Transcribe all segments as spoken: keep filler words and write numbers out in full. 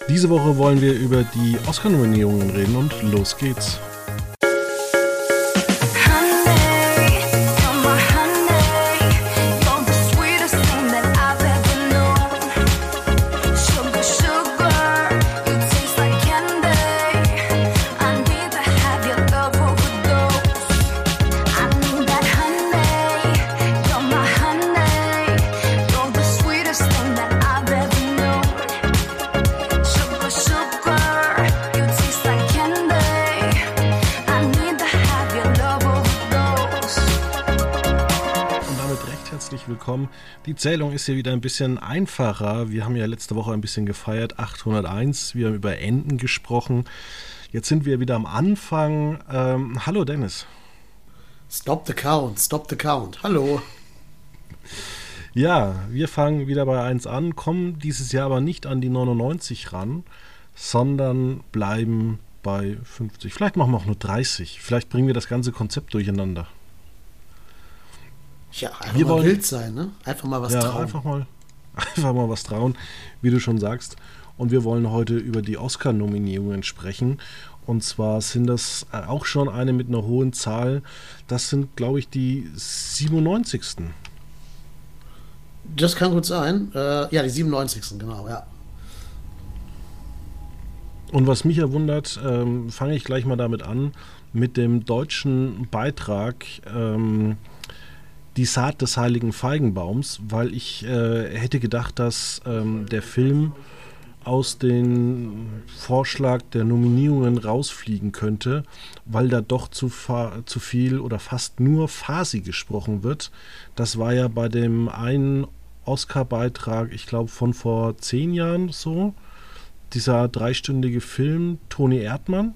Diese Woche wollen wir über die Oscar-Nominierungen reden und los geht's. Willkommen. Die Zählung ist hier wieder ein bisschen einfacher. Wir haben ja letzte Woche ein bisschen gefeiert, achthunderteins. Wir haben über Enden gesprochen. Jetzt sind wir wieder am Anfang. Ähm, hallo Dennis. Stop the count, stop the count. Hallo. Ja, wir fangen wieder bei eins an, kommen dieses Jahr aber nicht an die neunundneunzig ran, sondern bleiben bei fünfzig. Vielleicht machen wir auch nur dreißig. Vielleicht bringen wir das ganze Konzept durcheinander. Ja, einfach wir mal wollen, wild sein, ne? Einfach mal was ja, trauen. Einfach mal, einfach mal was trauen, wie du schon sagst. Und wir wollen heute über die Oscar-Nominierungen sprechen. Und zwar sind das auch schon eine mit einer hohen Zahl. Das sind, glaube ich, die siebenundneunzigsten. Das kann gut sein. Äh, ja, die siebenundneunzigsten, genau, ja. Und was mich ja wundert, ähm, fange ich gleich mal damit an, mit dem deutschen Beitrag ähm, Die Saat des heiligen Feigenbaums, weil ich äh, hätte gedacht, dass ähm, der Film aus dem Vorschlag der Nominierungen rausfliegen könnte, weil da doch zu, fa- zu viel oder fast nur Farsi gesprochen wird. Das war ja bei dem einen Oscar-Beitrag, ich glaube von vor zehn Jahren so, dieser dreistündige Film Toni Erdmann.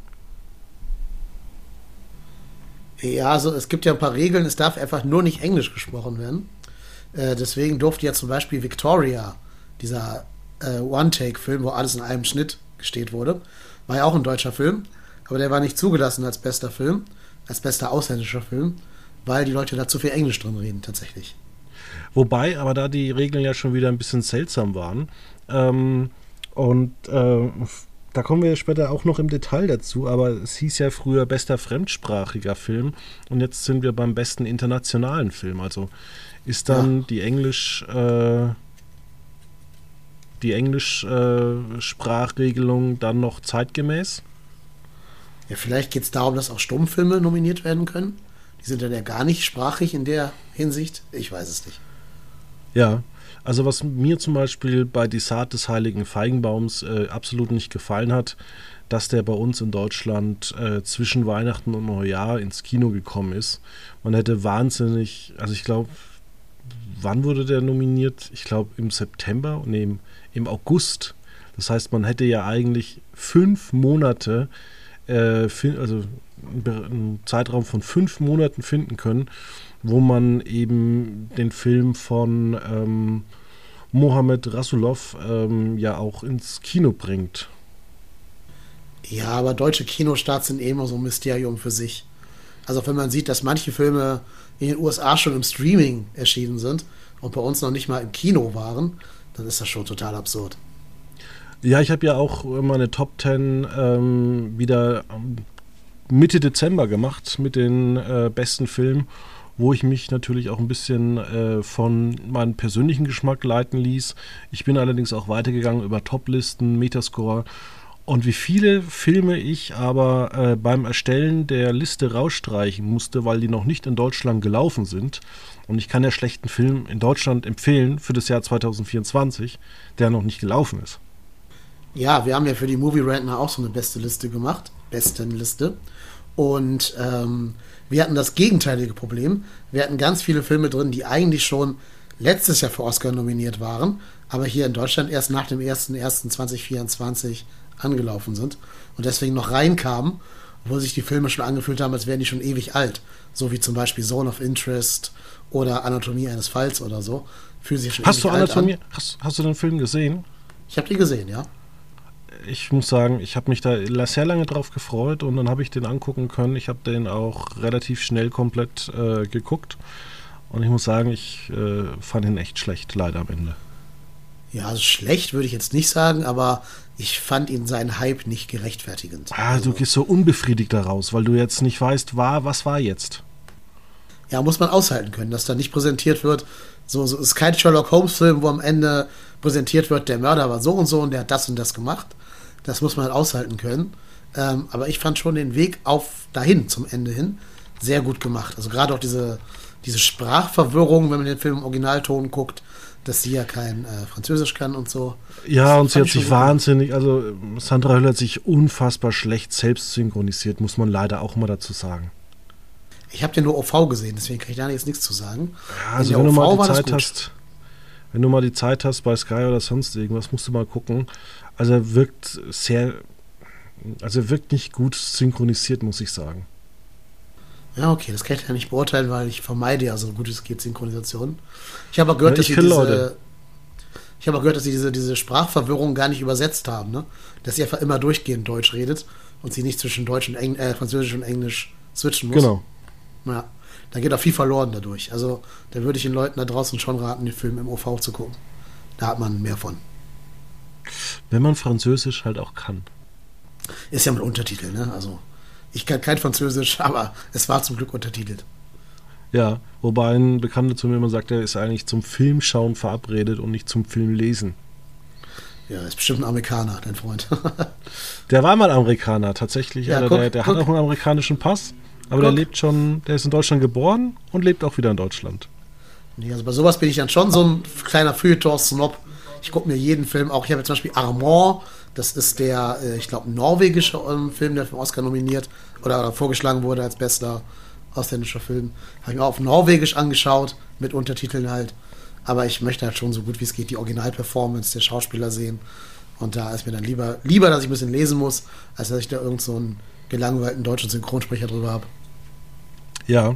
Ja, also es gibt ja ein paar Regeln, es darf einfach nur nicht Englisch gesprochen werden. Äh, deswegen durfte ja zum Beispiel Victoria, dieser äh, One-Take-Film, wo alles in einem Schnitt gesteht wurde, war ja auch ein deutscher Film, aber der war nicht zugelassen als bester Film, als bester ausländischer Film, weil die Leute da zu viel Englisch drin reden, tatsächlich. Wobei aber da die Regeln ja schon wieder ein bisschen seltsam waren. Ähm, und äh, Da kommen wir später auch noch im Detail dazu, aber es hieß ja früher bester fremdsprachiger Film und jetzt sind wir beim besten internationalen Film. Also ist dann ja. die Englisch äh, die Englisch-Sprachregelung äh, dann noch zeitgemäß? Ja, vielleicht geht es darum, dass auch Stummfilme nominiert werden können. Die sind dann ja gar nicht sprachig in der Hinsicht. Ich weiß es nicht. Ja. Also was mir zum Beispiel bei Die Saat des heiligen Feigenbaums äh, absolut nicht gefallen hat, dass der bei uns in Deutschland äh, zwischen Weihnachten und Neujahr ins Kino gekommen ist. Man hätte wahnsinnig, also ich glaube, wann wurde der nominiert? Ich glaube im September, nee, im, im August. Das heißt, man hätte ja eigentlich fünf Monate, äh, fin- also einen Zeitraum von fünf Monaten finden können, wo man eben den Film von ähm, Mohamed Rasulov ähm, ja auch ins Kino bringt. Ja, aber deutsche Kinostarts sind eh immer so ein Mysterium für sich. Also wenn man sieht, dass manche Filme in den U S A schon im Streaming erschienen sind und bei uns noch nicht mal im Kino waren, dann ist das schon total absurd. Ja, ich habe ja auch meine Top zehn ähm, wieder Mitte Dezember gemacht mit den äh, besten Filmen, wo ich mich natürlich auch ein bisschen äh, von meinem persönlichen Geschmack leiten ließ. Ich bin allerdings auch weitergegangen über Toplisten, Metascore und wie viele Filme ich aber äh, beim Erstellen der Liste rausstreichen musste, weil die noch nicht in Deutschland gelaufen sind. Und ich kann ja schlechten Film in Deutschland empfehlen für das Jahr zwanzig vierundzwanzig, der noch nicht gelaufen ist. Ja, wir haben ja für die Movie Rantner auch so eine beste Liste gemacht, Bestenliste. Und ähm, wir hatten das gegenteilige Problem. Wir hatten ganz viele Filme drin, die eigentlich schon letztes Jahr für Oscar nominiert waren, aber hier in Deutschland erst nach dem ersten ersten zweitausendvierundzwanzig angelaufen sind und deswegen noch reinkamen, obwohl sich die Filme schon angefühlt haben, als wären die schon ewig alt. So wie zum Beispiel Zone of Interest oder Anatomie eines Falls oder so. Fühlen sich schon hast ewig du Anatomie, alt an. Hast, hast du den Film gesehen? Ich habe die gesehen, ja. Ich muss sagen, ich habe mich da sehr lange drauf gefreut und dann habe ich den angucken können. Ich habe den auch relativ schnell komplett äh, geguckt und ich muss sagen, ich äh, fand ihn echt schlecht, leider am Ende. Ja, also schlecht würde ich jetzt nicht sagen, aber ich fand ihn seinen Hype nicht gerechtfertigend. Ah, also, du gehst so unbefriedigt da raus, weil du jetzt nicht weißt, war, was war jetzt? Ja, muss man aushalten können, dass da nicht präsentiert wird. So, so ist kein Sherlock Holmes-Film, wo am Ende präsentiert wird, der Mörder war so und so und der hat das und das gemacht. Das muss man halt aushalten können. Ähm, aber ich fand schon den Weg auf dahin, zum Ende hin, sehr gut gemacht. Also gerade auch diese, diese Sprachverwirrung, wenn man den Film im Originalton guckt, dass sie ja kein äh, Französisch kann und so. Ja, das und sie hat sich gut. wahnsinnig, also Sandra Hüller hat sich unfassbar schlecht selbst synchronisiert, muss man leider auch mal dazu sagen. Ich habe den nur O V gesehen, deswegen kann ich da jetzt nichts zu sagen. Ja, also wenn du mal die Zeit hast, wenn du mal die Zeit hast bei Sky oder sonst irgendwas, musst du mal gucken. Also er wirkt sehr, also er wirkt nicht gut synchronisiert, muss ich sagen. Ja, okay, das kann ich ja nicht beurteilen, weil ich vermeide ja so gut es geht Synchronisation. Ich habe auch gehört, ja, dass sie diese, Leute. ich habe auch gehört, dass sie diese, diese Sprachverwirrung gar nicht übersetzt haben, ne? Dass sie einfach immer durchgehend Deutsch redet und sie nicht zwischen Deutsch und Eng äh, Französisch und Englisch switchen muss. Genau. Ja, da geht auch viel verloren dadurch. Also da würde ich den Leuten da draußen schon raten, den Film im O V zu gucken. Da hat man mehr von. Wenn man Französisch halt auch kann. Ist ja mit Untertiteln, ne? Also ich kann kein Französisch, aber es war zum Glück untertitelt. Ja, wobei ein Bekannter zu mir immer sagt, er ist eigentlich zum Filmschauen verabredet und nicht zum Filmlesen. Ja, ist bestimmt ein Amerikaner, dein Freund. Der war mal Amerikaner, tatsächlich. Ja, also guck, der der guck. hat auch einen amerikanischen Pass, aber der lebt schon, der ist in Deutschland geboren und lebt auch wieder in Deutschland. Nee, also bei sowas bin ich dann schon so ein kleiner Feuilleton-Snob. Ich gucke mir jeden Film auch. Ich habe jetzt zum Beispiel Armand, das ist der, äh, ich glaube, norwegische ähm, Film, der für den Oscar nominiert oder, oder vorgeschlagen wurde als bester ausländischer Film. Habe ich mir auf Norwegisch angeschaut, mit Untertiteln halt. Aber ich möchte halt schon so gut wie es geht die Original-Performance der Schauspieler sehen. Und da ist mir dann lieber, lieber, dass ich ein bisschen lesen muss, als dass ich da irgend so einen gelangweilten deutschen Synchronsprecher drüber habe. Ja.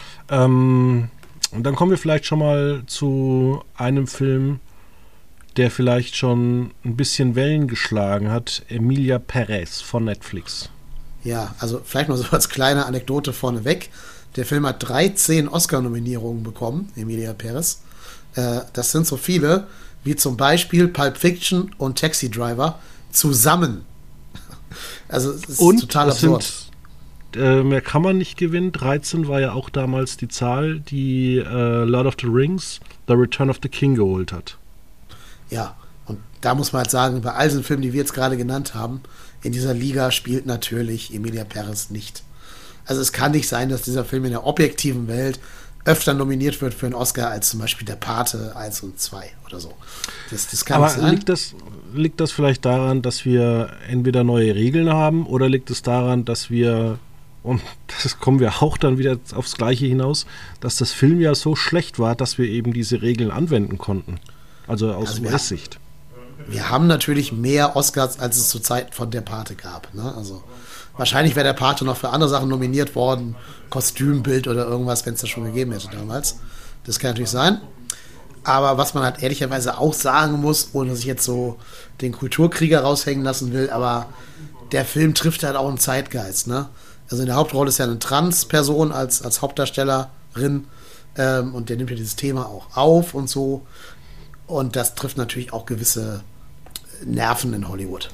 Ähm, und dann kommen wir vielleicht schon mal zu einem Film, der vielleicht schon ein bisschen Wellen geschlagen hat. Emilia Perez von Netflix. Ja, also vielleicht mal so als kleine Anekdote vorneweg. Der Film hat dreizehn Oscar-Nominierungen bekommen, Emilia Perez. Äh, das sind so viele, wie zum Beispiel Pulp Fiction und Taxi Driver zusammen. Also es ist und total es absurd. Sind, äh, mehr kann man nicht gewinnen. dreizehn war ja auch damals die Zahl, die äh, Lord of the Rings, The Return of the King geholt hat. Ja, und da muss man halt sagen, bei all diesen Filmen, die wir jetzt gerade genannt haben, in dieser Liga spielt natürlich Emilia Perez nicht. Also es kann nicht sein, dass dieser Film in der objektiven Welt öfter nominiert wird für einen Oscar als zum Beispiel der Pate eins und zwei oder so. Das, das kann Aber nicht sein. liegt das, liegt das vielleicht daran, dass wir entweder neue Regeln haben oder liegt es daran, dass wir, und das kommen wir auch dann wieder aufs Gleiche hinaus, dass das Film ja so schlecht war, dass wir eben diese Regeln anwenden konnten? Also aus Also U wir S-Sicht. Wir haben natürlich mehr Oscars, als es zur Zeit von der Pate gab. Ne? Also wahrscheinlich wäre der Pate noch für andere Sachen nominiert worden, Kostümbild oder irgendwas, wenn es das schon gegeben hätte damals. Das kann natürlich sein. Aber was man halt ehrlicherweise auch sagen muss, ohne dass ich jetzt so den Kulturkrieger raushängen lassen will, aber der Film trifft halt auch einen Zeitgeist. Ne? Also in der Hauptrolle ist ja eine Trans-Person als, als Hauptdarstellerin ähm, und der nimmt ja dieses Thema auch auf und so. Und das trifft natürlich auch gewisse Nerven in Hollywood.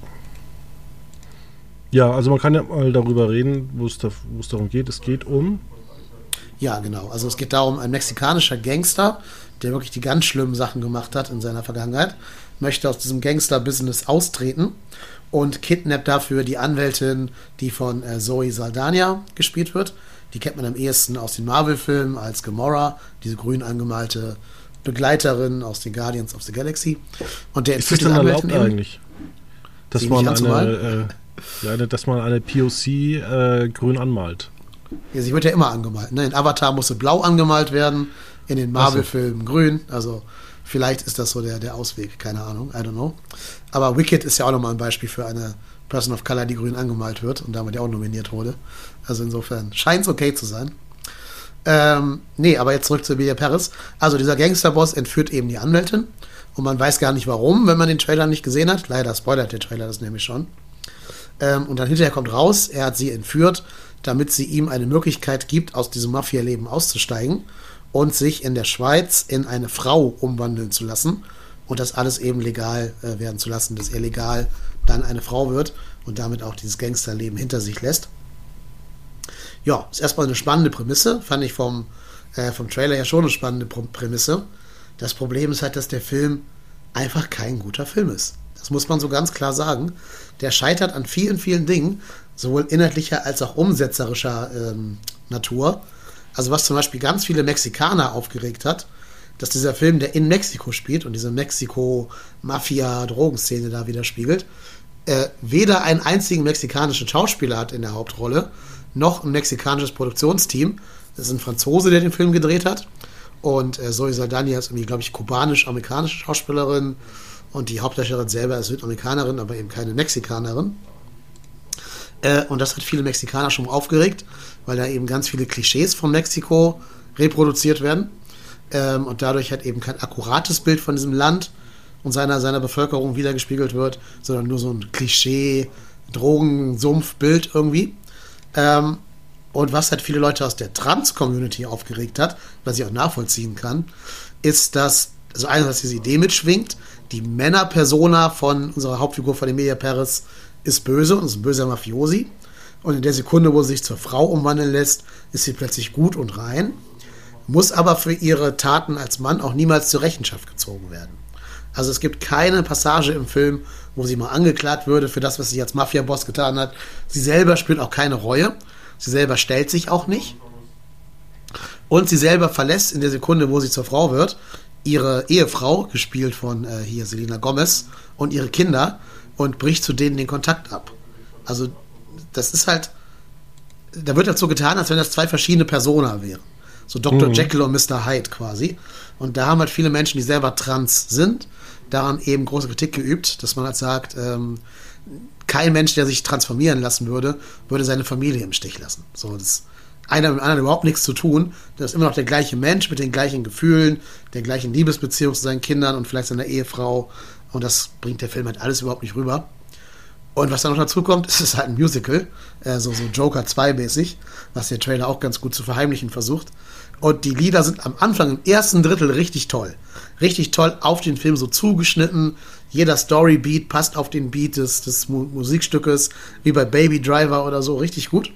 Ja, also man kann ja mal darüber reden, wo es, da, wo es darum geht. Es geht um... Ja, genau. Also es geht darum, ein mexikanischer Gangster, der wirklich die ganz schlimmen Sachen gemacht hat in seiner Vergangenheit, möchte aus diesem Gangster-Business austreten und kidnappt dafür die Anwältin, die von äh, Zoe Saldana gespielt wird. Die kennt man am ehesten aus den Marvel-Filmen als Gamora, diese grün angemalte Begleiterin aus den Guardians of the Galaxy. Und der ist das denn erlaubt eigentlich? Dass man eine, äh, ja, dass man eine P O C äh, grün anmalt. Ja, sie wird ja immer angemalt. Ne? In Avatar musste blau angemalt werden, in den Marvel-Filmen grün. Also vielleicht ist das so der, der Ausweg, keine Ahnung, I don't know. Aber Wicked ist ja auch nochmal ein Beispiel für eine Person of Color, die grün angemalt wird und damit ja auch nominiert wurde. Also insofern scheint es okay zu sein. Ähm, nee, aber jetzt zurück zu Emilia Perez. Also dieser Gangsterboss entführt eben die Anwältin und man weiß gar nicht warum, wenn man den Trailer nicht gesehen hat. Leider spoilert der Trailer das nämlich schon. Ähm, und dann hinterher kommt raus, er hat sie entführt, damit sie ihm eine Möglichkeit gibt, aus diesem Mafia-Leben auszusteigen und sich in der Schweiz in eine Frau umwandeln zu lassen und das alles eben legal äh, werden zu lassen, dass er legal dann eine Frau wird und damit auch dieses Gangsterleben hinter sich lässt. Ja, ist erstmal eine spannende Prämisse, fand ich vom, äh, vom Trailer ja schon eine spannende Prämisse. Das Problem ist halt, dass der Film einfach kein guter Film ist. Das muss man so ganz klar sagen. Der scheitert an vielen, vielen Dingen, sowohl inhaltlicher als auch umsetzerischer ähm, Natur. Also was zum Beispiel ganz viele Mexikaner aufgeregt hat, dass dieser Film, der in Mexiko spielt und diese Mexiko-Mafia-Drogenszene da widerspiegelt, äh, weder einen einzigen mexikanischen Schauspieler hat in der Hauptrolle, noch ein mexikanisches Produktionsteam. Das ist ein Franzose, der den Film gedreht hat. Und äh, Zoe Saldana ist irgendwie, glaube ich, kubanisch-amerikanische Schauspielerin. Und die Hauptdarstellerin selber ist Südamerikanerin, aber eben keine Mexikanerin. Äh, und das hat viele Mexikaner schon aufgeregt, weil da eben ganz viele Klischees von Mexiko reproduziert werden. Ähm, und dadurch halt eben kein akkurates Bild von diesem Land und seiner, seiner Bevölkerung wiedergespiegelt wird, sondern nur so ein Klischee-Drogensumpf-Bild irgendwie. Ähm, und was halt viele Leute aus der Trans-Community aufgeregt hat, was ich auch nachvollziehen kann, ist, dass, also einerseits diese Idee mitschwingt, die Männerpersona von unserer Hauptfigur von Emilia Perez ist böse und ist ein böser Mafiosi. Und in der Sekunde, wo sie sich zur Frau umwandeln lässt, ist sie plötzlich gut und rein, muss aber für ihre Taten als Mann auch niemals zur Rechenschaft gezogen werden. Also es gibt keine Passage im Film, wo sie mal angeklagt würde für das, was sie als Mafia-Boss getan hat. Sie selber spürt auch keine Reue. Sie selber stellt sich auch nicht. Und sie selber verlässt in der Sekunde, wo sie zur Frau wird, ihre Ehefrau, gespielt von äh, hier Selena Gomez, und ihre Kinder und bricht zu denen den Kontakt ab. Also das ist halt, da wird halt so getan, als wenn das zwei verschiedene Personen wären. So Doktor Mhm. Jekyll und Mister Hyde quasi. Und da haben halt viele Menschen, die selber trans sind, daran eben große Kritik geübt, dass man halt sagt, ähm, kein Mensch, der sich transformieren lassen würde, würde seine Familie im Stich lassen. So, das einer mit dem anderen überhaupt nichts zu tun. Das ist immer noch der gleiche Mensch mit den gleichen Gefühlen, der gleichen Liebesbeziehung zu seinen Kindern und vielleicht seiner Ehefrau. Und das bringt der Film halt alles überhaupt nicht rüber. Und was dann noch dazu kommt, ist es halt ein Musical, äh, so, so Joker zwei mäßig, was der Trailer auch ganz gut zu verheimlichen versucht. Und die Lieder sind am Anfang im ersten Drittel richtig toll. Richtig toll auf den Film so zugeschnitten. Jeder Storybeat passt auf den Beat des, des Mu- Musikstückes, wie bei Baby Driver oder so, richtig gut.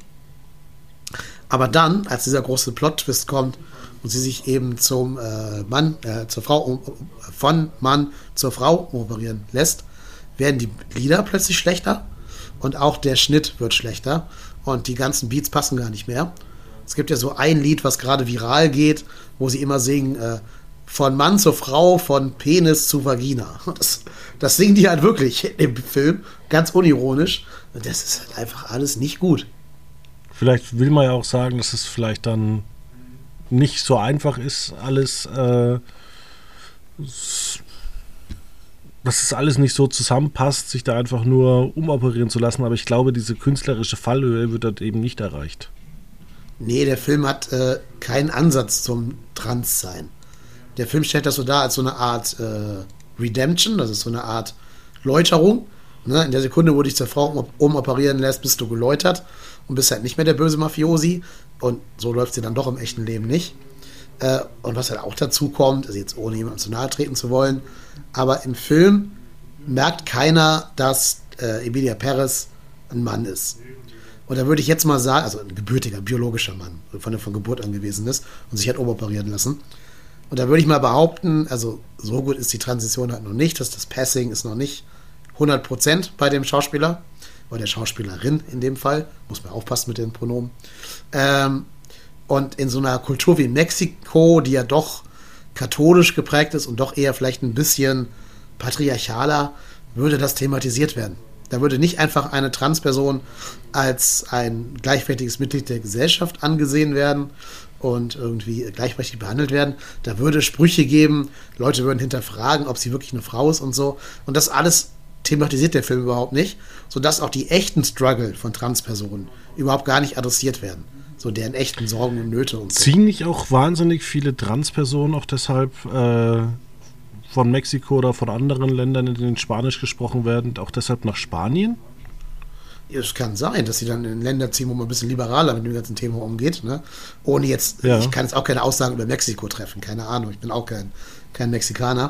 Aber dann, als dieser große Plot-Twist kommt und sie sich eben zum äh, Mann, äh, zur Frau, um, von Mann zur Frau operieren lässt, werden die Lieder plötzlich schlechter und auch der Schnitt wird schlechter und die ganzen Beats passen gar nicht mehr. Es gibt ja so ein Lied, was gerade viral geht, wo sie immer singen, äh, von Mann zur Frau, von Penis zu Vagina. Das, das singen die halt wirklich im Film, ganz unironisch. Und das ist halt einfach alles nicht gut. Vielleicht will man ja auch sagen, dass es vielleicht dann nicht so einfach ist, alles, äh, dass es alles nicht so zusammenpasst, sich da einfach nur umoperieren zu lassen. Aber ich glaube, diese künstlerische Fallhöhe wird dort eben nicht erreicht. Nee, der Film hat äh, keinen Ansatz zum Transsein. Der Film stellt das so dar als so eine Art äh, Redemption, das ist so eine Art Läuterung. Ne? In der Sekunde, wo du dich zur Frau um, umoperieren lässt, bist du geläutert und bist halt nicht mehr der böse Mafiosi. Und so läuft sie dann doch im echten Leben nicht. Äh, und was halt auch dazu kommt, also jetzt ohne jemandem zu nahe treten zu wollen, aber im Film merkt keiner, dass äh, Emilia Perez ein Mann ist. Und da würde ich jetzt mal sagen, also ein gebürtiger, biologischer Mann, von der von Geburt an gewesen ist und sich hat umoperieren lassen. Und da würde ich mal behaupten, also so gut ist die Transition halt noch nicht, dass das Passing ist noch nicht hundert Prozent bei dem Schauspieler, oder der Schauspielerin in dem Fall, muss man aufpassen mit den Pronomen. Ähm, und in so einer Kultur wie Mexiko, die ja doch katholisch geprägt ist und doch eher vielleicht ein bisschen patriarchaler, würde das thematisiert werden. Da würde nicht einfach eine Transperson als ein gleichwertiges Mitglied der Gesellschaft angesehen werden und irgendwie gleichberechtigt behandelt werden. Da würde Sprüche geben, Leute würden hinterfragen, ob sie wirklich eine Frau ist und so. Und das alles thematisiert der Film überhaupt nicht, sodass auch die echten Struggle von Transpersonen überhaupt gar nicht adressiert werden. So deren echten Sorgen und Nöte und so. Ziehen nicht auch wahnsinnig viele Transpersonen auch deshalb äh, von Mexiko oder von anderen Ländern, in denen Spanisch gesprochen werden, auch deshalb nach Spanien? Es kann sein, dass sie dann in Länder ziehen, wo man ein bisschen liberaler mit dem ganzen Thema umgeht. Ne? Ohne jetzt, ja. Ich kann jetzt auch keine Aussagen über Mexiko treffen, keine Ahnung, ich bin auch kein, kein Mexikaner.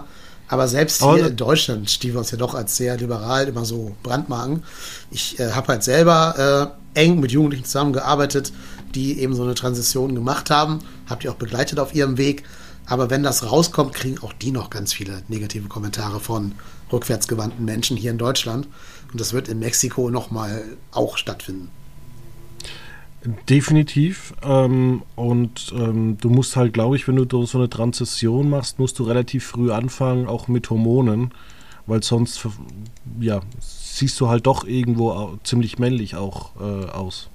Aber selbst hier Aber in Deutschland stehen wir uns ja doch als sehr liberal immer so brandmarken. Ich äh, habe halt selber äh, eng mit Jugendlichen zusammengearbeitet, die eben so eine Transition gemacht haben. Hab die auch begleitet auf ihrem Weg. Aber wenn das rauskommt, kriegen auch die noch ganz viele negative Kommentare von rückwärtsgewandten Menschen hier in Deutschland. Und das wird in Mexiko nochmal auch stattfinden. Definitiv. Ähm, und ähm, du musst halt, glaube ich, wenn du so eine Transition machst, musst du relativ früh anfangen, auch mit Hormonen, weil sonst ja, siehst du halt doch irgendwo au- ziemlich männlich auch äh, aus.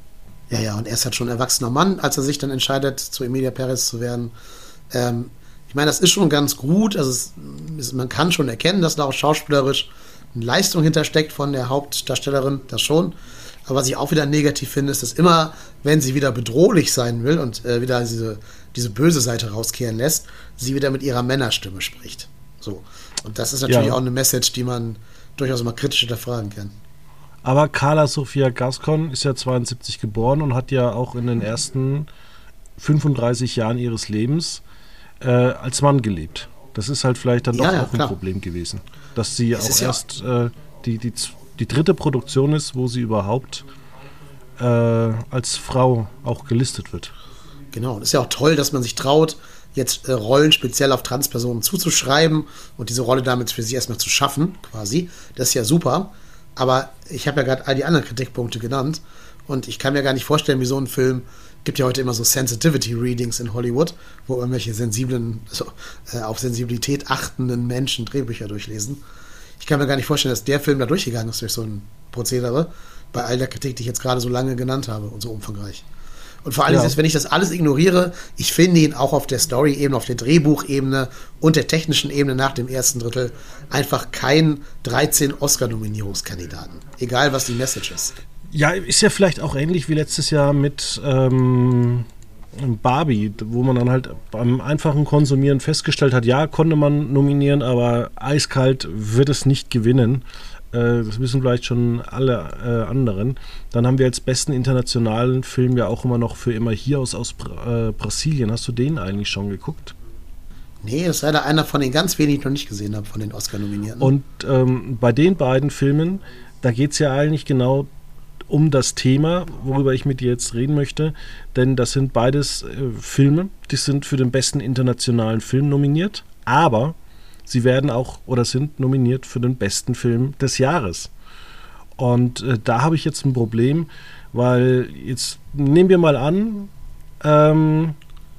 Ja, ja, und er ist halt schon ein erwachsener Mann, als er sich dann entscheidet, zu Emilia Perez zu werden. Ähm, ich meine, das ist schon ganz gut. Also es, es, man kann schon erkennen, dass da auch schauspielerisch eine Leistung hintersteckt von der Hauptdarstellerin, das schon. Aber was ich auch wieder negativ finde, ist, dass immer, wenn sie wieder bedrohlich sein will und äh, wieder diese, diese böse Seite rauskehren lässt, sie wieder mit ihrer Männerstimme spricht. So. Und das ist natürlich Ja. auch eine Message, die man durchaus mal kritisch hinterfragen kann. Aber Carla Sofia Gascon ist ja zweiundsiebzig geboren und hat ja auch in den ersten fünfunddreißig Jahren ihres Lebens äh, als Mann gelebt. Das ist halt vielleicht dann doch Ja, ja, auch ein klar. Problem gewesen. Dass sie Es ist auch ja- erst äh, die, die, z- die dritte Produktion ist, wo sie überhaupt äh, als Frau auch gelistet wird. Genau, und es ist ja auch toll, dass man sich traut, jetzt äh, Rollen speziell auf Transpersonen zuzuschreiben und diese Rolle damit für sie erstmal zu schaffen, quasi. Das ist ja super. Aber ich habe ja gerade all die anderen Kritikpunkte genannt und ich kann mir gar nicht vorstellen, wie so ein Film, gibt ja heute immer so Sensitivity-Readings in Hollywood, wo irgendwelche sensiblen, also, äh, auf Sensibilität achtenden Menschen Drehbücher durchlesen. Ich kann mir gar nicht vorstellen, dass der Film da durchgegangen ist durch so ein Prozedere, bei all der Kritik, die ich jetzt gerade so lange genannt habe und so umfangreich. Und vor allem, Ja. ist, wenn ich das alles ignoriere, ich finde ihn auch auf der Story-Ebene, auf der Drehbuchebene und der technischen Ebene nach dem ersten Drittel einfach kein dreizehn Oscar-Nominierungskandidaten. Egal, was die Message ist. Ja, ist ja vielleicht auch ähnlich wie letztes Jahr mit ähm, Barbie, wo man dann halt beim einfachen Konsumieren festgestellt hat, ja, konnte man nominieren, aber eiskalt wird es nicht gewinnen. Äh, das wissen vielleicht schon alle äh, anderen. Dann haben wir als besten internationalen Film ja auch immer noch für immer hier aus, aus Bra- äh, Brasilien. Hast du den eigentlich schon geguckt? Nee, das ist leider einer von den ganz wenigen, die ich noch nicht gesehen habe, von den Oscar-Nominierten. Und ähm, bei den beiden Filmen, da geht es ja eigentlich genau um das Thema, worüber ich mit dir jetzt reden möchte, denn das sind beides äh, Filme, die sind für den besten internationalen Film nominiert, aber sie werden auch oder sind nominiert für den besten Film des Jahres. Und äh, da habe ich jetzt ein Problem, weil jetzt nehmen wir mal an, ähm,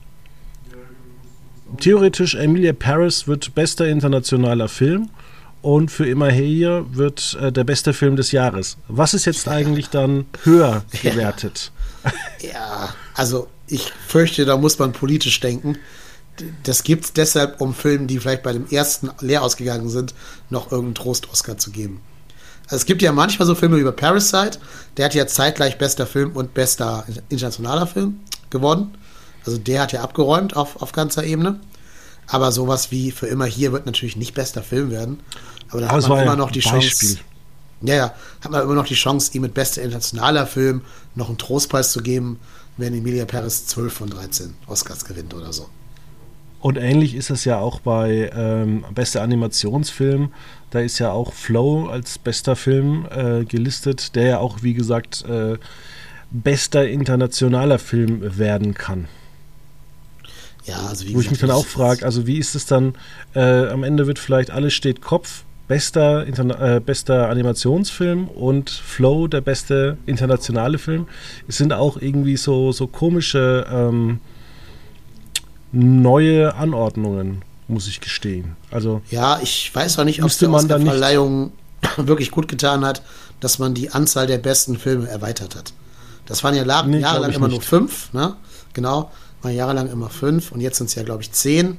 theoretisch Emilia Paris wird bester internationaler Film und für immer hier wird äh, der beste Film des Jahres. Was ist jetzt eigentlich dann höher gewertet? Ja, also ich fürchte, da muss man politisch denken. Das gibt es deshalb, um Filmen, die vielleicht bei dem ersten leer ausgegangen sind, noch irgendeinen Trost-Oscar zu geben. Also es gibt ja manchmal so Filme wie bei Parasite, der hat ja zeitgleich bester Film und bester internationaler Film gewonnen. Also der hat ja abgeräumt auf, auf ganzer Ebene. Aber sowas wie für immer hier wird natürlich nicht bester Film werden. Aber da Aber hat es man war immer ja noch die ein Beispiel. Chance. Ja, ja, hat man immer noch die Chance, ihm mit bester internationaler Film noch einen Trostpreis zu geben, wenn Emilia Perez zwölf von dreizehn Oscars gewinnt oder so. Und ähnlich ist es ja auch bei ähm, bester Animationsfilm. Da ist ja auch Flow als bester Film äh, gelistet, der ja auch, wie gesagt, äh, bester internationaler Film werden kann. Ja, also wie Wo ich mich dann auch frage, also wie ist es dann, äh, am Ende wird vielleicht Alles steht Kopf, bester, Interna äh, bester Animationsfilm und Flow, der beste internationale Film. Es sind auch irgendwie so, so komische ähm, neue Anordnungen, muss ich gestehen. Also Ja, ich weiß auch nicht, ob es Müsste der man dann nicht- Oscarverleihung wirklich gut getan hat, dass man die Anzahl der besten Filme erweitert hat. Das waren ja la- Nee, glaub jahrelang ich immer nur nicht. fünf, ne? Genau, waren jahrelang immer fünf und jetzt sind es ja, glaube ich, zehn.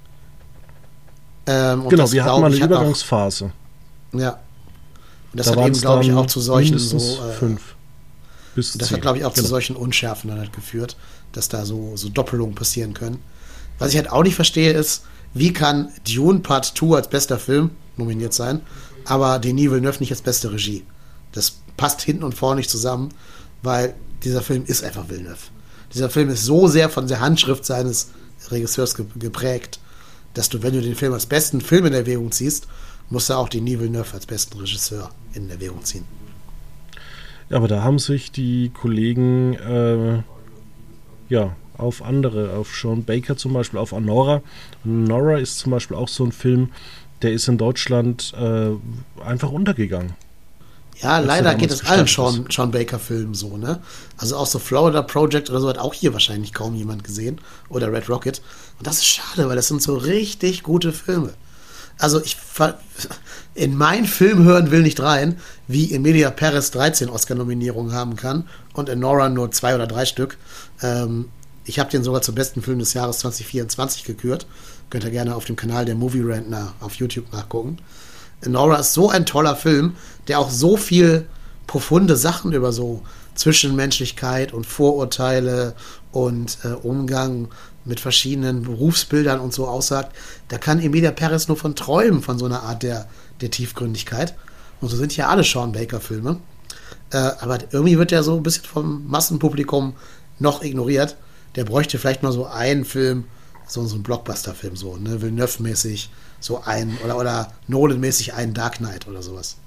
Ähm, und genau, das, wir hatten glaub mal eine ich, hat auch- Übergangsphase. Ja. Und das Da hat eben, waren's glaube ich, dann auch zu solchen mindestens so. Äh, fünf. Bis Das zehn. hat, glaube ich, auch zu Genau. solchen Unschärfen dann halt geführt, dass da so, so Doppelungen passieren können. Was ich halt auch nicht verstehe, ist, wie kann Dune Part zwei als bester Film nominiert sein, aber Denis Villeneuve nicht als beste Regie? Das passt hinten und vorne nicht zusammen, weil dieser Film ist einfach Villeneuve. Dieser Film ist so sehr von der Handschrift seines Regisseurs ge- geprägt, dass du, wenn du den Film als besten Film in Erwägung ziehst, musst du auch den Denis Villeneuve als besten Regisseur in Erwägung ziehen. Ja, aber da haben sich die Kollegen äh, ja, auf andere, auf Sean Baker zum Beispiel, auf Anora. Anora ist zum Beispiel auch so ein Film, der ist in Deutschland äh, einfach untergegangen. Ja, leider geht es allen Sean, Sean Baker-Filmen so, ne? Also auch so Florida Project oder so hat auch hier wahrscheinlich kaum jemand gesehen. Oder Red Rocket. Und das ist schade, weil das sind so richtig gute Filme. Also ich in mein Film hören will nicht rein, wie Emilia Perez dreizehn Oscar-Nominierungen haben kann und Anora nur zwei oder drei Stück. Ähm, ich habe den sogar zum besten Film des Jahres zwanzig vierundzwanzig gekürt. Könnt ihr gerne auf dem Kanal der Movie Rantner auf YouTube nachgucken. Anora ist so ein toller Film, der auch so viel profunde Sachen über so Zwischenmenschlichkeit und Vorurteile und äh, Umgang mit verschiedenen Berufsbildern und so aussagt. Da kann Emilia Perez nur von träumen, von so einer Art der, der Tiefgründigkeit. Und so sind ja alle Sean Baker-Filme. Äh, aber irgendwie wird der so ein bisschen vom Massenpublikum noch ignoriert. Der bräuchte vielleicht mal so einen Film, so, so einen Blockbuster-Film, so, ne, Villeneuve-mäßig, so ein, oder, oder Nolan-mäßig einen Dark Knight oder sowas.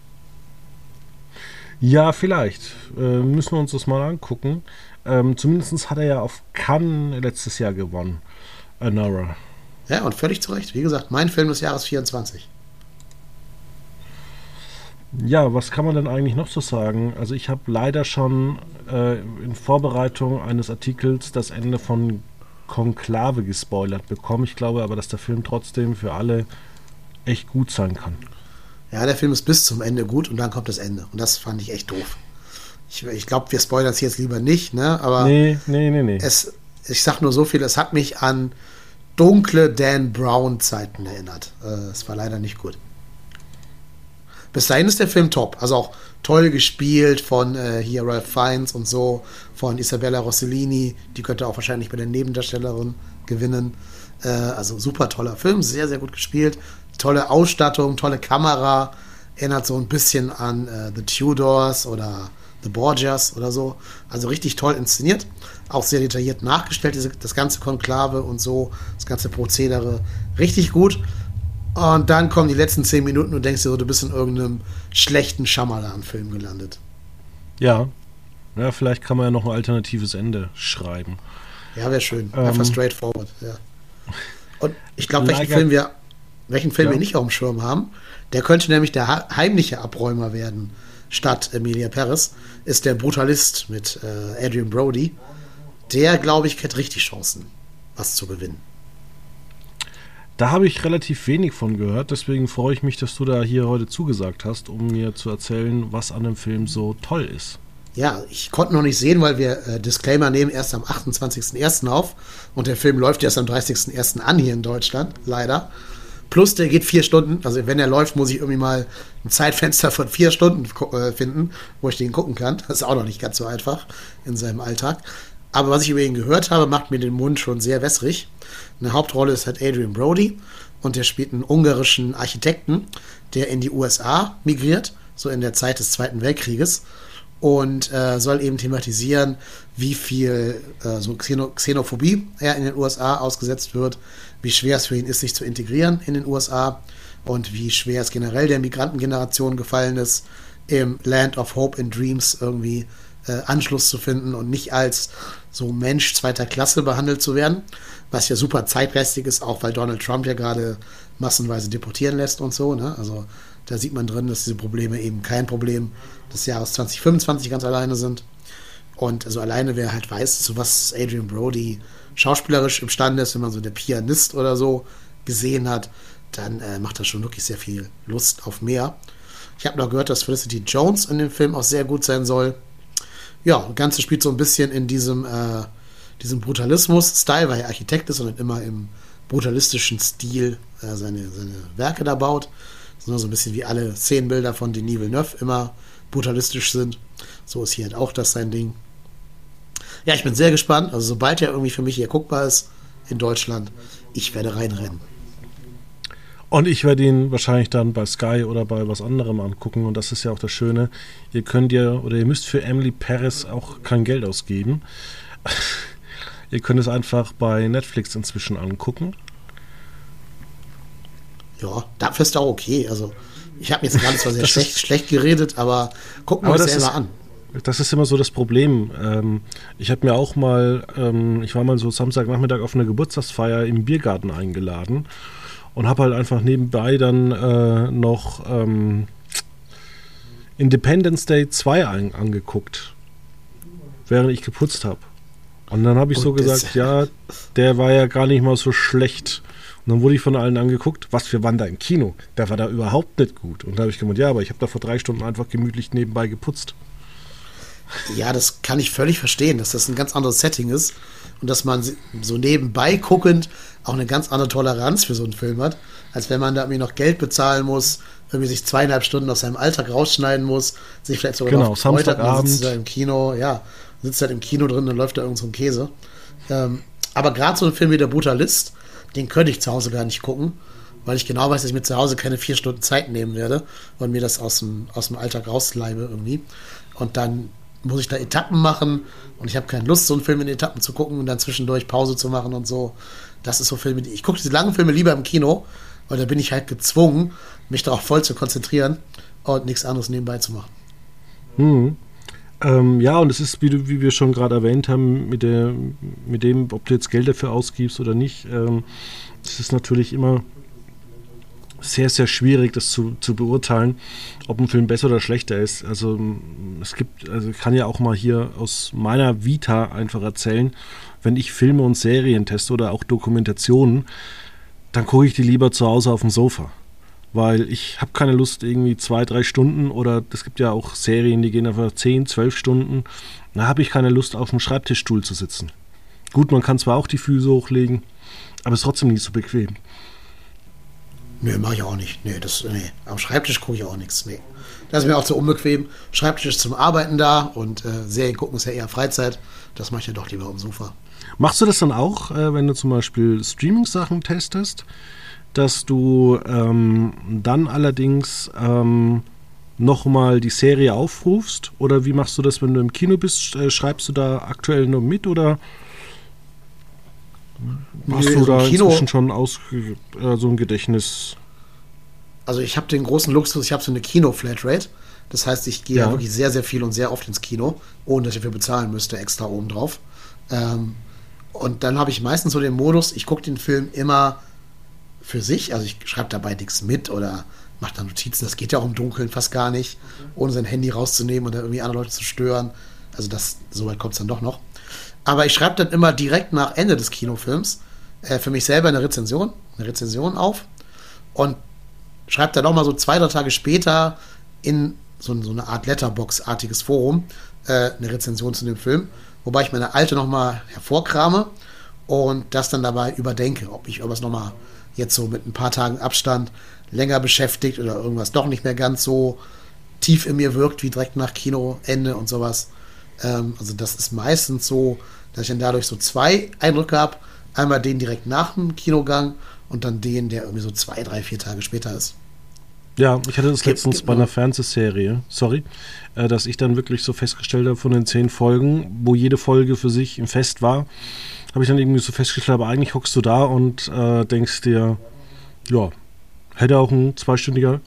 Ja, vielleicht. Äh, müssen wir uns das mal angucken. Ähm, zumindest hat er ja auf Cannes letztes Jahr gewonnen. Anora. Ja, und völlig zu Recht. Wie gesagt, mein Film des Jahres vierundzwanzig. Ja, was kann man denn eigentlich noch so sagen? Also ich habe leider schon äh, in Vorbereitung eines Artikels das Ende von Konklave gespoilert bekommen. Ich glaube aber, dass der Film trotzdem für alle echt gut sein kann. Ja, der Film ist bis zum Ende gut und dann kommt das Ende. Und das fand ich echt doof. Ich, ich glaube, wir spoilern es jetzt lieber nicht, ne? Aber nee, nee, nee, nee. Es, ich sag nur so viel, es hat mich an dunkle Dan Brown-Zeiten erinnert. Äh, es war leider nicht gut. Bis dahin ist der Film top. Also auch toll gespielt von äh, hier Ralph Fiennes und so, von Isabella Rossellini. Die könnte auch wahrscheinlich bei der Nebendarstellerin gewinnen. Äh, also super toller Film, sehr, sehr gut gespielt. Tolle Ausstattung, tolle Kamera. Erinnert so ein bisschen an äh, The Tudors oder The Borgias oder so. Also richtig toll inszeniert. Auch sehr detailliert nachgestellt, diese, das ganze Konklave und so. Das ganze Prozedere. Richtig gut. Und dann kommen die letzten zehn Minuten und denkst dir so, du bist in irgendeinem schlechten Shyamalan-Film gelandet. Ja. Ja, vielleicht kann man ja noch ein alternatives Ende schreiben. Ja, wäre schön. Ähm, Einfach straightforward, ja. Und ich glaube, welchen Film wir welchen Film ja. wir nicht auf dem Schirm haben, der könnte nämlich der heimliche Abräumer werden, statt Emilia Perez, ist der Brutalist mit äh, Adrian Brody. Der, glaube ich, hat richtig Chancen, was zu gewinnen. Da habe ich relativ wenig von gehört, deswegen freue ich mich, dass du da hier heute zugesagt hast, um mir zu erzählen, was an dem Film so toll ist. Ja, ich konnte noch nicht sehen, weil wir äh, Disclaimer nehmen erst am achtundzwanzigsten ersten auf und der Film läuft erst am dreißigsten ersten an hier in Deutschland, leider. Plus, der geht vier Stunden, also wenn er läuft, muss ich irgendwie mal ein Zeitfenster von vier Stunden äh, finden, wo ich den gucken kann. Das ist auch noch nicht ganz so einfach in seinem Alltag. Aber was ich über ihn gehört habe, macht mir den Mund schon sehr wässrig. Eine Hauptrolle ist halt Adrian Brody und der spielt einen ungarischen Architekten, der in die U S A migriert, so in der Zeit des Zweiten Weltkrieges und äh, soll eben thematisieren, wie viel äh, so Xeno- Xenophobie er in den U S A ausgesetzt wird, wie schwer es für ihn ist, sich zu integrieren in den U S A und wie schwer es generell der Migrantengeneration gefallen ist, im Land of Hope and Dreams irgendwie äh, Anschluss zu finden und nicht als so Mensch zweiter Klasse behandelt zu werden, was ja super zeitgeistig ist, auch weil Donald Trump ja gerade massenweise deportieren lässt und so, ne? Also da sieht man drin, dass diese Probleme eben kein Problem des Jahres zwanzig fünfundzwanzig ganz alleine sind. Und also alleine, wer halt weiß, zu was Adrian Brody schauspielerisch imstande ist, wenn man so der Pianist oder so gesehen hat, dann äh, macht das schon wirklich sehr viel Lust auf mehr. Ich habe noch gehört, dass Felicity Jones in dem Film auch sehr gut sein soll. Ja, das Ganze spielt so ein bisschen in diesem, äh, diesem Brutalismus-Style, weil er Architekt ist und nicht immer im brutalistischen Stil äh, seine, seine Werke da baut. Sondern so ein bisschen wie alle Szenenbilder von Denis Villeneuve immer brutalistisch sind. So ist hier halt auch das sein Ding. Ja, ich bin sehr gespannt. Also sobald er irgendwie für mich hier guckbar ist in Deutschland, ich werde reinrennen. Und ich werde ihn wahrscheinlich dann bei Sky oder bei was anderem angucken. Und das ist ja auch das Schöne. Ihr könnt ja, oder ihr müsst für Emily Perez auch kein Geld ausgeben. Ihr könnt es einfach bei Netflix inzwischen angucken. Ja, dafür ist auch okay. Also, ich habe jetzt gerade zwar sehr schlecht, schlecht geredet, aber gucken wir Aber uns das selber ist- an. Das ist immer so das Problem. Ähm, ich habe mir auch mal, ähm, ich war mal so Samstagnachmittag auf eine Geburtstagsfeier im Biergarten eingeladen und habe halt einfach nebenbei dann äh, noch ähm, Independence Day zwei ein, angeguckt, während ich geputzt habe. Und dann habe ich so Und das- gesagt, ja, der war ja gar nicht mal so schlecht. Und dann wurde ich von allen angeguckt, was, wir waren da im Kino. Der war da überhaupt nicht gut. Und da habe ich gemeint, ja, aber ich habe da vor drei Stunden einfach gemütlich nebenbei geputzt. Ja, das kann ich völlig verstehen, dass das ein ganz anderes Setting ist und dass man so nebenbei guckend auch eine ganz andere Toleranz für so einen Film hat, als wenn man da irgendwie noch Geld bezahlen muss, irgendwie sich zweieinhalb Stunden aus seinem Alltag rausschneiden muss, sich vielleicht sogar Genau, noch gefreut hat, man Samstagabend. sitzt da im Kino, ja, sitzt halt im Kino drin, dann läuft da irgend so ein Käse. Ähm, aber gerade so ein Film wie Der Brutalist, den könnte ich zu Hause gar nicht gucken, weil ich genau weiß, dass ich mir zu Hause keine vier Stunden Zeit nehmen werde und mir das aus dem, aus dem Alltag rausleibe irgendwie. Und dann muss ich da Etappen machen und ich habe keine Lust, so einen Film in Etappen zu gucken und dann zwischendurch Pause zu machen und so. Das ist so Filme, die ich gucke diese langen Filme lieber im Kino, weil da bin ich halt gezwungen, mich darauf voll zu konzentrieren und nichts anderes nebenbei zu machen. Hm. Ähm, ja, und es ist, wie, du, wie wir schon gerade erwähnt haben, mit, der, mit dem, ob du jetzt Geld dafür ausgibst oder nicht, ähm, es ist natürlich immer sehr, sehr schwierig, das zu, zu beurteilen, ob ein Film besser oder schlechter ist. Also m, es gibt, also ich kann ja auch mal hier aus meiner Vita einfach erzählen, wenn ich Filme und Serien teste oder auch Dokumentationen, dann gucke ich die lieber zu Hause auf dem Sofa. Weil ich habe keine Lust, irgendwie zwei, drei Stunden oder es gibt ja auch Serien, die gehen einfach zehn, zwölf Stunden. Da habe ich keine Lust, auf dem Schreibtischstuhl zu sitzen. Gut, man kann zwar auch die Füße hochlegen, aber es ist trotzdem nicht so bequem. Nee, mache ich auch nicht. Nee, das, nee. Am Schreibtisch gucke ich auch nichts. Nee. Das ist mir auch zu unbequem. Schreibtisch ist zum Arbeiten da und äh, Serien gucken ist ja eher Freizeit. Das mache ich ja doch lieber am Sofa. Machst du das dann auch, äh, wenn du zum Beispiel Streaming-Sachen testest, dass du ähm, dann allerdings ähm, nochmal die Serie aufrufst? Oder wie machst du das, wenn du im Kino bist? Äh, schreibst du da aktuell nur mit oder hast Nee, du so im da Kino- inzwischen schon aus, äh, so ein Gedächtnis? Also ich habe den großen Luxus, ich habe so eine Kino-Flatrate. Das heißt, ich gehe ja. Ja. wirklich sehr, sehr viel und sehr oft ins Kino, ohne dass ich dafür bezahlen müsste, extra obendrauf. Ähm, und dann habe ich meistens so den Modus, ich gucke den Film immer für sich, also ich schreibe dabei nichts mit oder mache da Notizen, das geht ja auch im Dunkeln fast gar nicht, ohne sein Handy rauszunehmen oder irgendwie andere Leute zu stören. Also das, so weit kommt es dann doch noch. Aber ich schreibe dann immer direkt nach Ende des Kinofilms äh, für mich selber eine Rezension, eine Rezension auf und schreibe dann auch mal so zwei, drei Tage später in so, so eine Art Letterbox-artiges Forum äh, eine Rezension zu dem Film, wobei ich meine alte nochmal hervorkrame und das dann dabei überdenke, ob ich irgendwas nochmal jetzt so mit ein paar Tagen Abstand länger beschäftigt oder irgendwas doch nicht mehr ganz so tief in mir wirkt, wie direkt nach Kinoende und sowas. Ähm, also das ist meistens so, dass ich dann dadurch so zwei Eindrücke habe. Einmal den direkt nach dem Kinogang und dann den, der irgendwie so zwei, drei, vier Tage später ist. Ja, ich hatte das Gibt- letztens gibt bei noch- einer Fernsehserie, sorry, äh, dass ich dann wirklich so festgestellt habe von den zehn Folgen, wo jede Folge für sich im Fest war, habe ich dann irgendwie so festgestellt, aber eigentlich hockst du da und äh, denkst dir, ja, hätte auch ein zweistündiger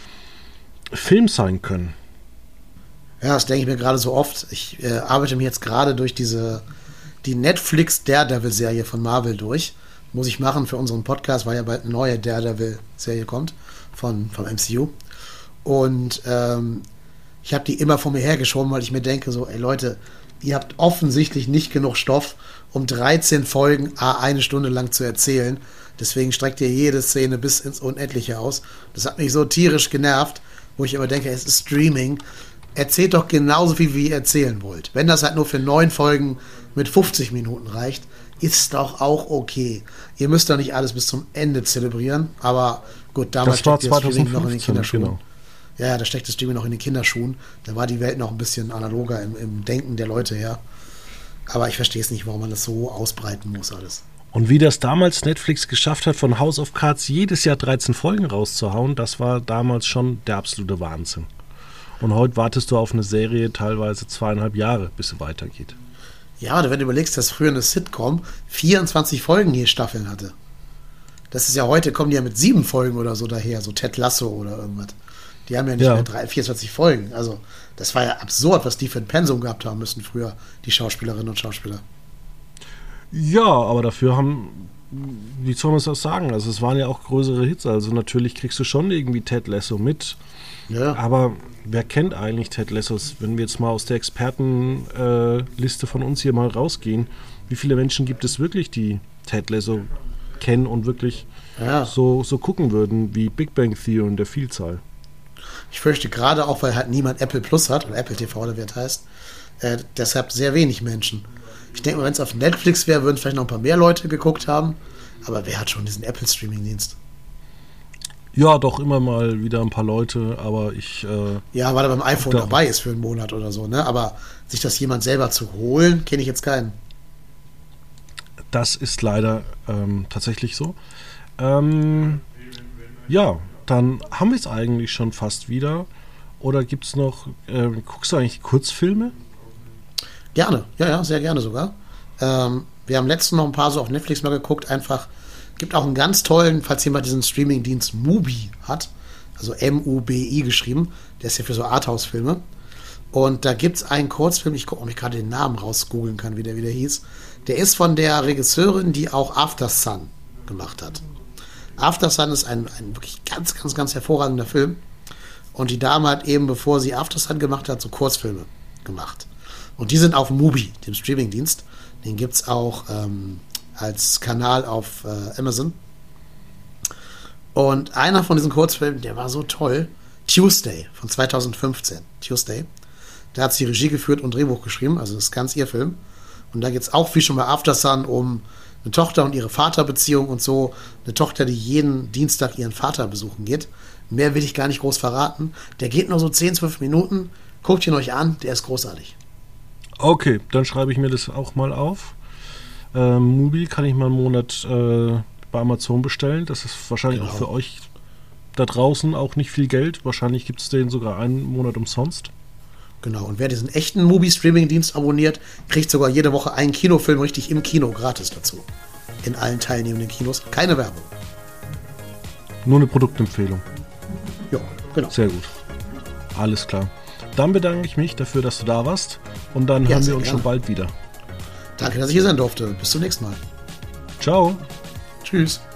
Film sein können. Ja, das denke ich mir gerade so oft. Ich äh, arbeite mir jetzt gerade durch diese die Netflix Daredevil-Serie von Marvel durch. Muss ich machen für unseren Podcast, weil ja bald eine neue Daredevil-Serie kommt von, vom M C U. Und ähm, ich habe die immer vor mir hergeschoben, weil ich mir denke, so, ey Leute, ihr habt offensichtlich nicht genug Stoff, um dreizehn Folgen a eine Stunde lang zu erzählen. Deswegen streckt ihr jede Szene bis ins Unendliche aus. Das hat mich so tierisch genervt, wo ich immer denke, es ist Streaming. Erzählt doch genauso viel, wie ihr erzählen wollt. Wenn das halt nur für neun Folgen mit fünfzig Minuten reicht, ist doch auch okay. Ihr müsst doch nicht alles bis zum Ende zelebrieren, aber gut, damals Das war steckte das Streaming noch in den zweitausendfünfzehn, Kinderschuhen. genau. Ja, ja, da steckt das Streaming noch in den Kinderschuhen. Da war die Welt noch ein bisschen analoger im, im Denken der Leute her. Aber ich verstehe es nicht, warum man das so ausbreiten muss alles. Und wie das damals Netflix geschafft hat, von House of Cards jedes Jahr dreizehn Folgen rauszuhauen, das war damals schon der absolute Wahnsinn. Und heute wartest du auf eine Serie teilweise zweieinhalb Jahre, bis sie weitergeht. Ja, aber wenn du überlegst, dass früher eine Sitcom vierundzwanzig Folgen je Staffeln hatte. Das ist ja heute, kommen die ja mit sieben Folgen oder so daher, so Ted Lasso oder irgendwas. Die haben ja nicht Ja. mehr drei, vierundzwanzig Folgen. Also, das war ja absurd, was die für ein Pensum gehabt haben müssen früher, die Schauspielerinnen und Schauspieler. Ja, aber dafür haben, wie soll man es auch sagen? Also es waren ja auch größere Hits. Also natürlich kriegst du schon irgendwie Ted Lasso mit. Ja. Aber wer kennt eigentlich Ted Lasso? Wenn wir jetzt mal aus der Expertenliste äh, Liste von uns hier mal rausgehen, wie viele Menschen gibt es wirklich, die Ted Lasso kennen und wirklich Ja. so, so gucken würden wie Big Bang Theory in der Vielzahl? Ich fürchte gerade auch, weil halt niemand Apple Plus hat, oder Apple T V oder wie das heißt, äh, deshalb sehr wenig Menschen. Ich denke mal, wenn es auf Netflix wäre, würden vielleicht noch ein paar mehr Leute geguckt haben. Aber wer hat schon diesen Apple-Streaming-Dienst? Ja, doch immer mal wieder ein paar Leute, aber ich... Äh, Ja, weil er beim iPhone Doch. dabei ist für einen Monat oder so, ne? Aber sich das jemand selber zu holen, kenne ich jetzt keinen. Das ist leider ähm, tatsächlich so. Ähm, ja, dann haben wir es eigentlich schon fast wieder. Oder gibt es noch, äh, guckst du eigentlich Kurzfilme? Gerne, ja, ja, sehr gerne sogar. Ähm, wir haben letztens noch ein paar so auf Netflix mal geguckt, einfach, gibt auch einen ganz tollen, falls jemand diesen Streaming-Dienst Mubi hat, also M U B I geschrieben, der ist ja für so Arthouse-Filme. Und da gibt es einen Kurzfilm, ich gucke, ob ich gerade den Namen rausgoogeln kann, wie der wieder hieß. Der ist von der Regisseurin, die auch After Sun gemacht hat. After Sun ist ein, ein wirklich ganz, ganz, ganz hervorragender Film. Und die Dame hat eben, bevor sie After Sun gemacht hat, so Kurzfilme gemacht. Und die sind auf Mubi, dem Streamingdienst. Den gibt es auch ähm, als Kanal auf äh, Amazon. Und einer von diesen Kurzfilmen, der war so toll. Tuesday von zweitausendfünfzehn. Tuesday. Da hat sie Regie geführt und Drehbuch geschrieben. Also das ist ganz ihr Film. Und da geht es auch, wie schon bei After Sun, um eine Tochter und ihre Vaterbeziehung und so. Eine Tochter, die jeden Dienstag ihren Vater besuchen geht. Mehr will ich gar nicht groß verraten. Der geht nur so zehn, zwölf Minuten. Guckt ihn euch an, der ist großartig. Okay, dann schreibe ich mir das auch mal auf. Ähm, Mubi kann ich mal einen Monat äh, bei Amazon bestellen. Das ist wahrscheinlich Genau. auch für euch da draußen auch nicht viel Geld. Wahrscheinlich gibt es den sogar einen Monat umsonst. Genau, und wer diesen echten Mubi-Streaming-Dienst abonniert, kriegt sogar jede Woche einen Kinofilm richtig im Kino gratis dazu. In allen teilnehmenden Kinos. Keine Werbung. Nur eine Produktempfehlung. Ja, genau. Sehr gut. Alles klar. Dann bedanke ich mich dafür, dass du da warst. Und dann Ja, hören sehr wir uns gerne. schon bald wieder. Danke, dass ich hier sein durfte. Bis zum nächsten Mal. Ciao. Tschüss.